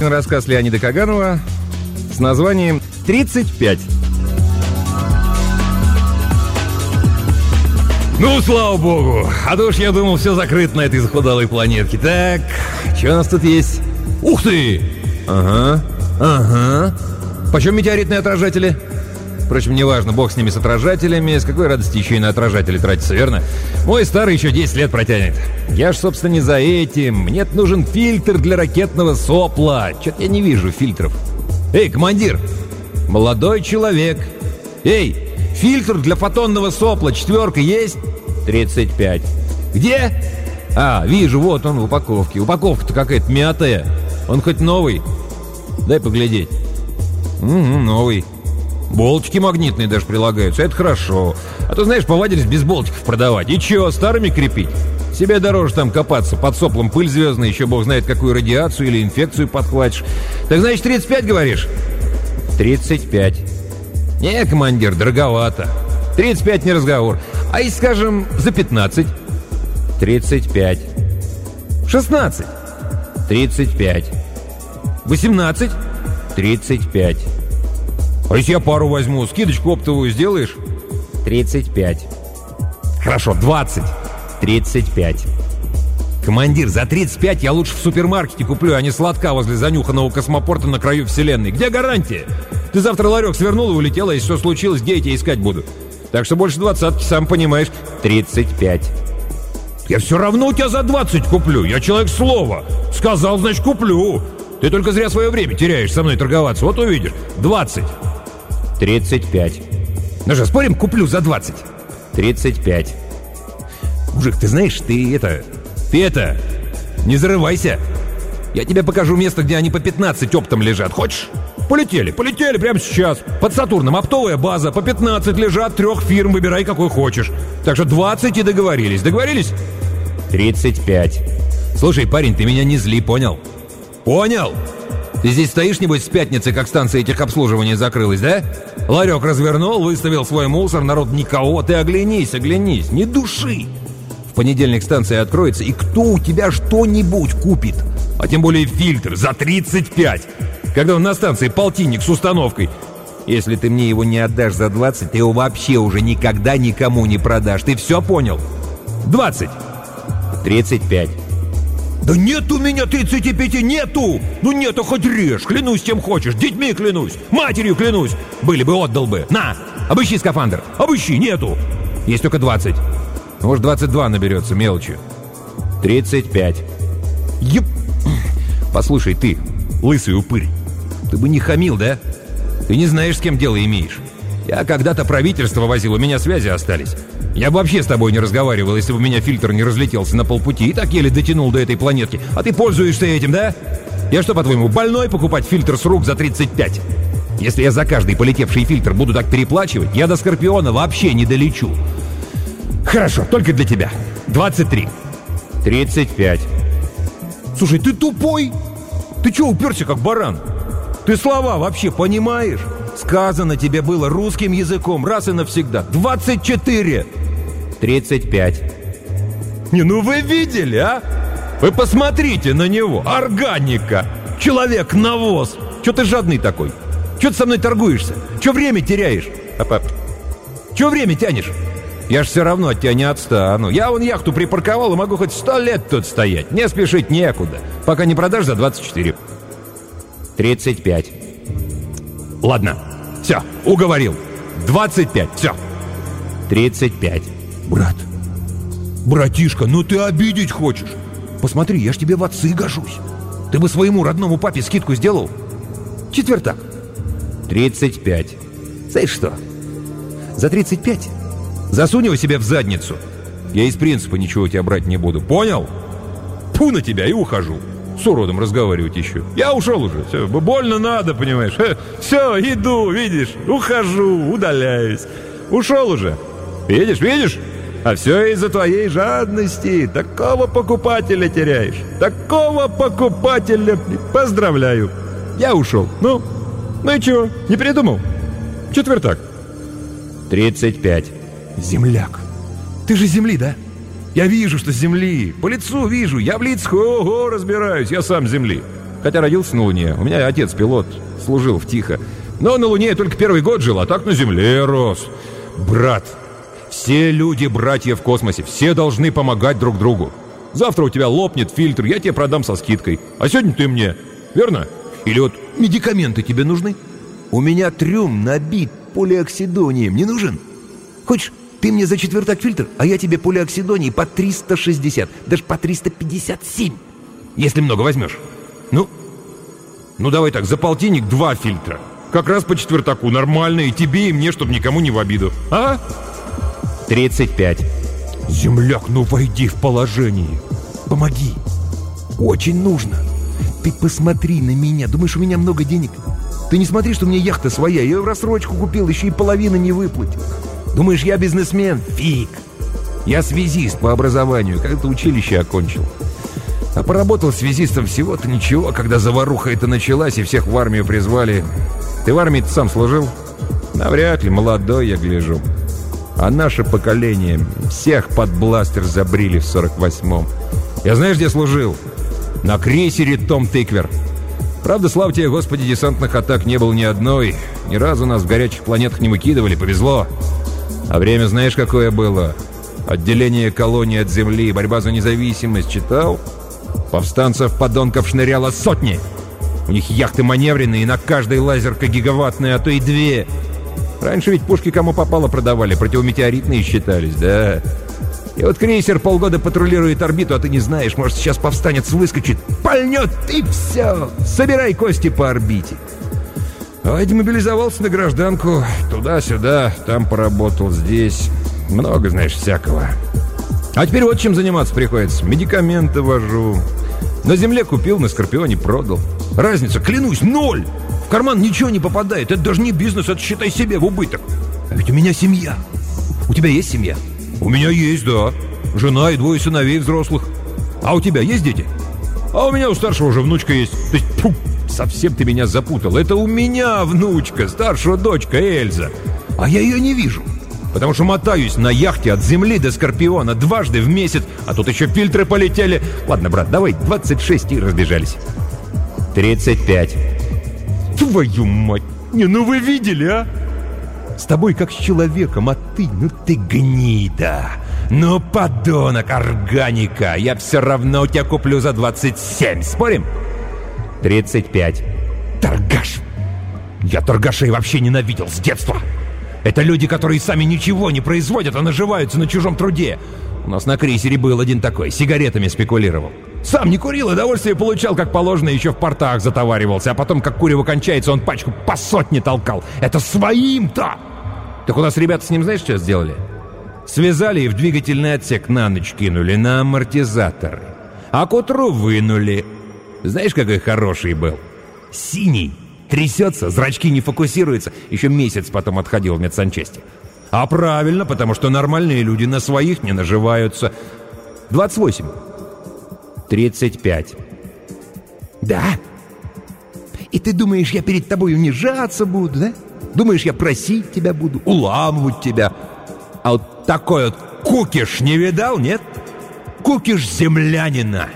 один рассказ Леонида Каганова с названием «35». Ну, слава богу. А то уж я думал, все закрыто на этой захудалой планетке. Так, что у нас тут есть? Ух ты! Ага. Почем метеоритные отражатели? Впрочем, неважно, бог с ними, с отражателями. С какой радости еще и на отражатели тратится, верно? Мой старый еще 10 лет протянет. Я ж, собственно, не за этим. Мне нужен фильтр для ракетного сопла. Чё-то я не вижу фильтров. Эй, командир! Молодой человек! Эй, фильтр для фотонного сопла 4 есть? 35. Где? А, вижу, вот он в упаковке. Упаковка-то какая-то мятая. Он хоть новый? Дай поглядеть. Новый. Болтики магнитные даже прилагаются, это хорошо. А то, знаешь, повадились без болтиков продавать. И чё, старыми крепить? Себе дороже там копаться, под соплом пыль звездная, еще бог знает какую радиацию или инфекцию подхватишь. Так значит, 35, говоришь? 35. Не, командир, дороговато. 35 не разговор. А если, скажем, за 15? 35. 16? 35. 18? 35. А если я пару возьму, скидочку оптовую сделаешь? 35. Хорошо, 20. 35. Командир, за 35 я лучше в супермаркете куплю, а не сладка возле занюханного космопорта на краю вселенной. Где гарантия? Ты завтра ларек свернул и улетел, а если что случилось, где я тебя искать буду? Так что больше 20-ки, сам понимаешь. 35. Я все равно у тебя за 20 куплю. Я человек слова. Сказал, значит, куплю. Ты только зря свое время теряешь со мной торговаться. Вот увидишь. 20. 35. Ну что, спорим, куплю за 20. 35. Мужик, ты знаешь, ты это... Не зарывайся. Я тебе покажу место, где они по 15 оптом лежат. Хочешь? Полетели прямо сейчас. Под Сатурном оптовая база. По 15 лежат 3 фирм. Выбирай, какой хочешь. Так что 20 и договорились. Договорились? 35. Слушай, парень, ты меня не зли, понял? Понял? Ты здесь стоишь, небось, с пятницы, как станция техобслуживания закрылась, да? Ларек развернул, выставил свой мусор, народ никого. Ты оглянись, ни души. В понедельник станция откроется, и кто у тебя что-нибудь купит? А тем более фильтр за 35. Когда он на станции полтинник с установкой. Если ты мне его не отдашь за 20, ты его вообще уже никогда никому не продашь. Ты все понял? 20. 35. Да нет у меня 35, нету! Ну нету, хоть режь, клянусь чем хочешь, детьми клянусь, матерью клянусь. Были бы, отдал бы. На, обыщи скафандр, обыщи, нету. Есть только 20. Может, 22 наберется мелочью. 35. Еп. Послушай, ты, лысый упырь, ты бы не хамил, да? Ты не знаешь, с кем дело имеешь. Я когда-то правительство возил, у меня связи остались. Я бы вообще с тобой не разговаривал, если бы у меня фильтр не разлетелся на полпути и так еле дотянул до этой планетки. А ты пользуешься этим, да? Я что, по-твоему, больной покупать фильтр с рук за 35? Если я за каждый полетевший фильтр буду так переплачивать, я до Скорпиона вообще не долечу. Хорошо, только для тебя. 23. 35. Слушай, ты тупой? Ты чё уперся, как баран? Ты слова вообще понимаешь? Сказано тебе было русским языком раз и навсегда. 24. 35. Не, ну вы видели, а? Вы посмотрите на него. Органика. Человек-навоз. Чё ты жадный такой? Чё ты со мной торгуешься? Чё время теряешь? Чё время тянешь? Я ж все равно от тебя не отстану. Я вон яхту припарковал и могу хоть 100 лет тут стоять. Не спешить некуда. Пока не продашь за 24. 35. Ладно. Все, уговорил. 25. Все. 35. Брат. Братишка, ну ты обидеть хочешь. Посмотри, я ж тебе в отцы гожусь. Ты бы своему родному папе скидку сделал? Четвертак. 35. Знаешь что? За 35 засунь его себе в задницу. Я из принципа ничего у тебя брать не буду. Понял? Фу на тебя и ухожу. С уродом разговаривать еще. Я ушел уже. Все, больно надо, понимаешь. Все, иду, видишь. Ухожу, удаляюсь. Ушел уже. Видишь? А все из-за твоей жадности. Такого покупателя теряешь. Такого покупателя. Поздравляю. Я ушел. Ну и чего? Не передумал? Четвертак. 35. Земляк. Ты же с земли, да? Я вижу, что с земли. По лицу вижу. Я в лицах разбираюсь. Я сам с земли. Хотя родился на Луне. У меня отец пилот, служил в Тихо. Но на Луне я только первый год жил, а так на Земле рос. Брат, все люди братья в космосе, все должны помогать друг другу. Завтра у тебя лопнет фильтр, я тебе продам со скидкой. А сегодня ты мне, верно? Или вот медикаменты тебе нужны? У меня трюм набит полиоксидонием, не нужен? Хочешь, ты мне за четвертак фильтр, а я тебе полиоксидоний по 360, даже по 357, если много возьмешь. Ну давай так, за полтинник 2 фильтра. Как раз по четвертаку, нормально, и тебе, и мне, чтобы никому не в обиду. А? 35. Земляк, ну войди в положение. Помоги. Очень нужно. Ты посмотри на меня. Думаешь, у меня много денег? Ты не смотри, что у меня яхта своя. Я ее в рассрочку купил, еще и половину не выплатил. Думаешь, я бизнесмен? Фиг. Я связист по образованию. Когда-то училище окончил. А поработал связистом всего-то ничего, когда заваруха эта началась и всех в армию призвали. Ты в армии-то сам служил? Навряд ли, молодой я гляжу. А наше поколение всех под бластер забрили в 48-м. Я знаешь, где служил? На крейсере «Том Тыквер». Правда, слава тебе, Господи, десантных атак не было ни одной. Ни разу нас в горячих планетах не выкидывали, повезло. А время знаешь, какое было? Отделение колонии от Земли, борьба за независимость. Читал? Повстанцев-подонков шныряло сотни. У них яхты маневренные, и на каждой лазерка гигаваттная, а то и 2. Раньше ведь пушки кому попало продавали, противометеоритные считались, да. И вот крейсер полгода патрулирует орбиту, а ты не знаешь, может, сейчас повстанец выскочит, пальнет, и все. Собирай кости по орбите. А демобилизовался на гражданку, туда-сюда, там поработал, здесь. Много, знаешь, всякого. А теперь вот чем заниматься приходится. Медикаменты вожу. На Земле купил, на Скорпионе продал. Разница, клянусь, 0. В карман ничего не попадает. Это даже не бизнес, это считай себе в убыток. А ведь у меня семья. У тебя есть семья? У меня есть, да. Жена и 2 сыновей взрослых. А у тебя есть дети? А у меня у старшего уже внучка есть. То есть, совсем ты меня запутал. Это у меня внучка, старшая дочка Эльза. А я ее не вижу. Потому что мотаюсь на яхте от Земли до Скорпиона 2 раза в месяц, а тут еще фильтры полетели. Ладно, брат, давай 26 и разбежались. 35. Твою мать! Не, ну вы видели, а? С тобой как с человеком, а ты, ну ты гнида. Ну, подонок, органика. Я все равно у тебя куплю за 27. Спорим? 35. Торгаш. Я торгашей вообще ненавидел с детства. Это люди, которые сами ничего не производят, а наживаются на чужом труде. У нас на крейсере был один такой, сигаретами спекулировал. Сам не курил, удовольствие получал, как положено, еще в портах затоваривался. А потом, как курево кончается, он пачку по 100 толкал. Это своим-то! Так у нас ребята с ним знаешь, что сделали? Связали и в двигательный отсек на ночь кинули, на амортизаторы. А к утру вынули. Знаешь, какой хороший был? Синий. Трясется, зрачки не фокусируются. Еще месяц потом отходил в медсанчасти. А правильно, потому что нормальные люди на своих не наживаются. 28. 35. Да? И ты думаешь, я перед тобой унижаться буду, да? Думаешь, я просить тебя буду, уламывать тебя? А вот такой вот кукиш не видал, нет? Кукиш землянина.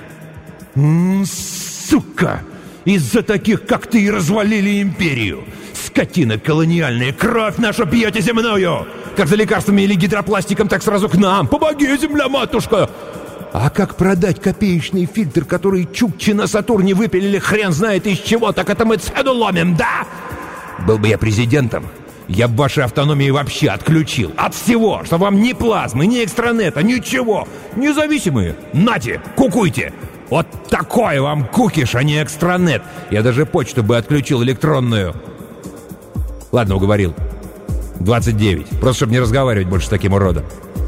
Сука! Из-за таких, как ты, и развалили империю. Скотина колониальная, кровь нашу пьете земную. Как за лекарствами или гидропластиком, так сразу к нам. Помоги, земля-матушка! А как продать копеечный фильтр, который чукчи на Сатурне выпилили хрен знает из чего, так это мы цену ломим, да? Был бы я президентом, я бы вашей автономии вообще отключил. От всего, чтобы вам ни плазмы, ни экстранета, ничего. Независимые. Нате, кукуйте. Вот такой вам кукиш, а не экстранет. Я даже почту бы отключил электронную. Ладно, уговорил. 29. Просто чтобы не разговаривать больше с таким уродом.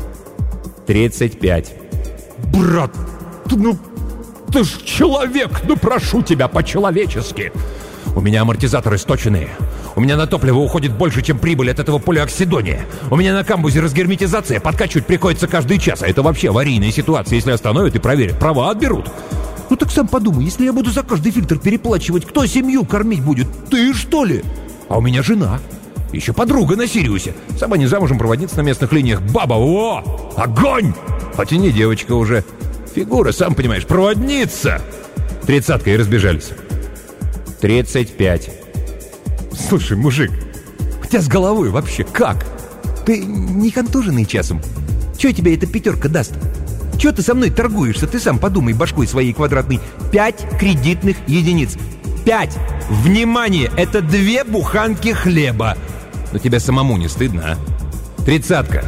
35. Брат, ты ж человек, прошу тебя по-человечески. У меня амортизаторы сточенные. У меня на топливо уходит больше, чем прибыль от этого полиоксидония. У меня на камбузе разгерметизация, подкачивать приходится каждый час. А это вообще аварийная ситуация. Если остановят и проверят, права отберут. Ну так сам подумай, если я буду за каждый фильтр переплачивать, кто семью кормить будет? Ты, что ли? А у меня жена. Еще подруга на Сириусе. Сама не замужем, проводница на местных линиях. Баба, о! Огонь! Хоть и не девочка уже. Фигура, сам понимаешь, проводница. 30-ка и разбежались. 35. Слушай, мужик, у тебя с головой вообще как? Ты не контуженный часом? Чего тебе эта пятерка даст? Чего ты со мной торгуешься? Ты сам подумай башкой своей квадратной. 5 кредитных единиц. 5! Внимание! Это 2 буханки хлеба. Но тебе самому не стыдно, а? 30-ка.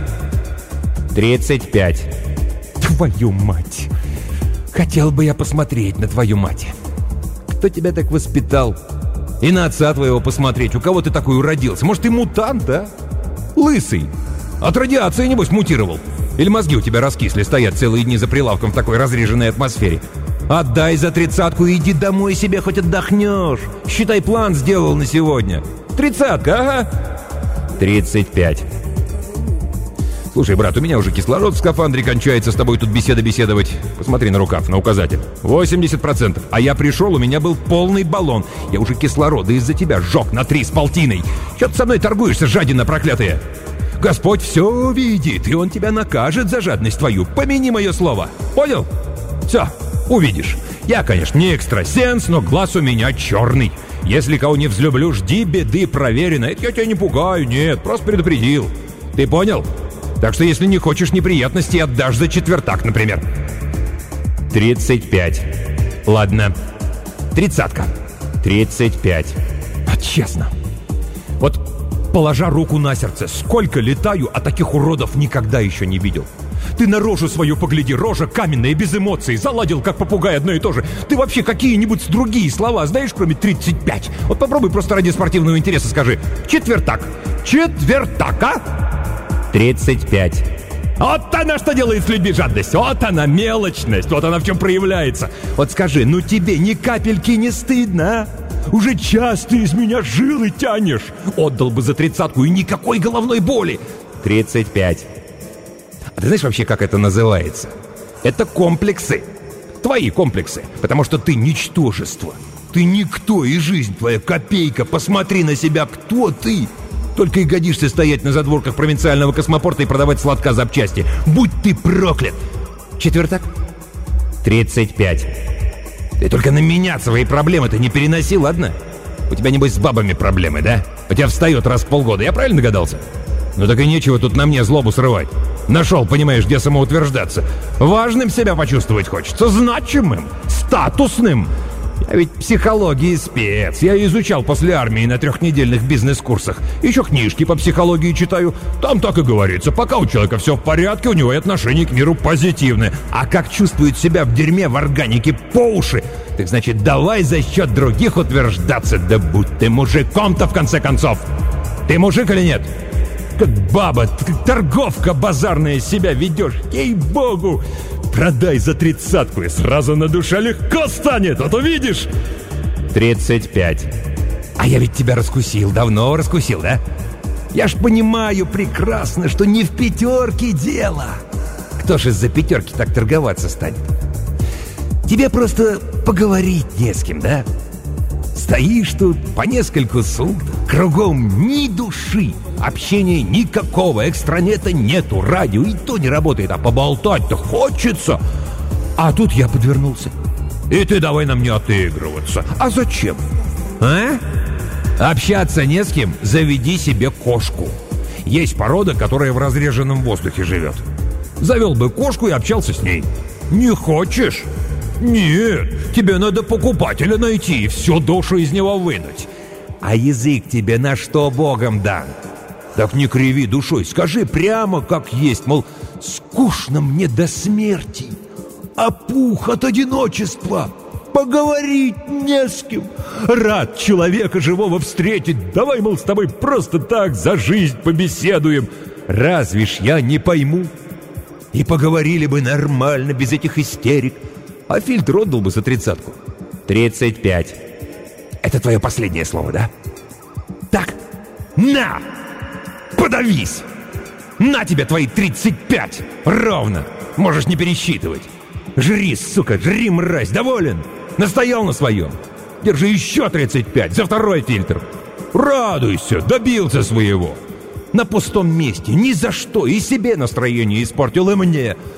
35. Твою мать! Хотел бы я посмотреть на твою мать. Кто тебя так воспитал? И на отца твоего посмотреть. У кого ты такой уродился? Может, ты мутант, да? Лысый. От радиации, небось, мутировал. Или мозги у тебя раскисли, стоят целые дни за прилавком в такой разреженной атмосфере. Отдай за 30-ку и иди домой себе, хоть отдохнешь. Считай, план сделал на сегодня. 30-ка, ага. 35. Слушай, брат, у меня уже кислород в скафандре кончается, с тобой тут беседовать. Посмотри на рукав, на указатель. 80%. А я пришел, у меня был полный баллон. Я уже кислорода из-за тебя сжег на 3 с полтиной. Че ты со мной торгуешься, жадина проклятая? Господь все видит, и Он тебя накажет за жадность твою. Помяни мое слово. Понял? Все, увидишь. Я, конечно, не экстрасенс, но глаз у меня черный. Если кого не взлюблю, жди беды проверено. Это я тебя не пугаю, нет, просто предупредил. Ты понял? Так что если не хочешь неприятностей, отдашь за четвертак, например. 35. Ладно. 30-ка. 35. А честно. Вот, положа руку на сердце, сколько летаю, а таких уродов никогда еще не видел. Ты на рожу свою погляди, рожа каменная, без эмоций, заладил, как попугай, одно и то же. Ты вообще какие-нибудь другие слова знаешь, кроме 35? Вот попробуй просто ради спортивного интереса скажи. Четвертак. Четвертак, а? 35. Вот она что делает с людьми жадность. Вот она мелочность. Вот она в чем проявляется. Вот скажи, ну тебе ни капельки не стыдно, а? Уже час ты из меня жилы тянешь. Отдал бы за 30-ку и никакой головной боли. 35. А ты знаешь вообще, как это называется? Это комплексы. Твои комплексы. Потому что ты ничтожество. Ты никто, и жизнь твоя копейка. Посмотри на себя, кто ты. Только и годишься стоять на задворках провинциального космопорта и продавать сладка запчасти. Будь ты проклят! Четвертак? 35. Ты только на меня свои проблемы-то не переноси, ладно? У тебя, небось, с бабами проблемы, да? У тебя встает раз в полгода, я правильно догадался? Ну так и нечего тут на мне злобу срывать. Нашел, понимаешь, где самоутверждаться. Важным себя почувствовать хочется, значимым, статусным. Я ведь психологии спец. Я изучал после армии на 3-недельных бизнес-курсах. Еще книжки по психологии читаю. Там так и говорится. Пока у человека все в порядке, у него и отношение к миру позитивное. А как чувствует себя в дерьме, в органике по уши, так значит, давай за счет других утверждаться. Да будь ты мужиком-то, в конце концов. Ты мужик или нет? Как баба, как торговка базарная себя ведешь. Ей-богу! Продай за 30-ку, и сразу на душе легко станет, вот увидишь. 35. А я ведь тебя раскусил, давно раскусил, да? Я ж понимаю прекрасно, что не в пятерке дело. Кто ж из-за пятерки так торговаться станет? Тебе просто поговорить не с кем, да? Стоишь тут по несколько суток, кругом ни души, общения никакого, экстранета нету, радио и то не работает, а поболтать-то хочется. А тут я подвернулся. И ты давай на мне отыгрываться. А зачем? А? Общаться не с кем, заведи себе кошку. Есть порода, которая в разреженном воздухе живет. Завел бы кошку и общался с ней. Не хочешь? Нет, тебе надо покупателя найти и всю душу из него вынуть. А язык тебе на что Богом дан? Так не криви душой, скажи прямо как есть, мол, скучно мне до смерти, опух от одиночества, поговорить не с кем, рад человека живого встретить, давай, мол, с тобой просто так за жизнь побеседуем. Разве ж я не пойму? И поговорили бы нормально, без этих истерик. А фильтр отдал бы за 30-ку. 35. Это твое последнее слово, да? Так, на! Подавись! На тебе твои 35! Ровно! Можешь не пересчитывать. Жри, сука, жри, мразь, доволен? Настоял на своем? Держи еще 35 за второй фильтр. Радуйся, добился своего. На пустом месте, ни за что, и себе настроение испортил, и мне.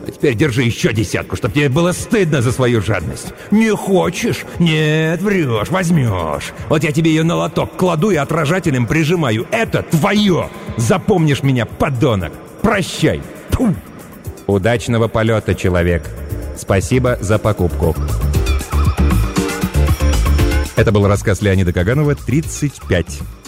А теперь держи еще 10, чтоб тебе было стыдно за свою жадность. Не хочешь? Нет, врешь, возьмешь. Вот я тебе ее на лоток кладу и отражателем прижимаю. Это твое! Запомнишь меня, подонок! Прощай! Фу. Удачного полета, человек. Спасибо за покупку. Это был рассказ Леонида Каганова «35».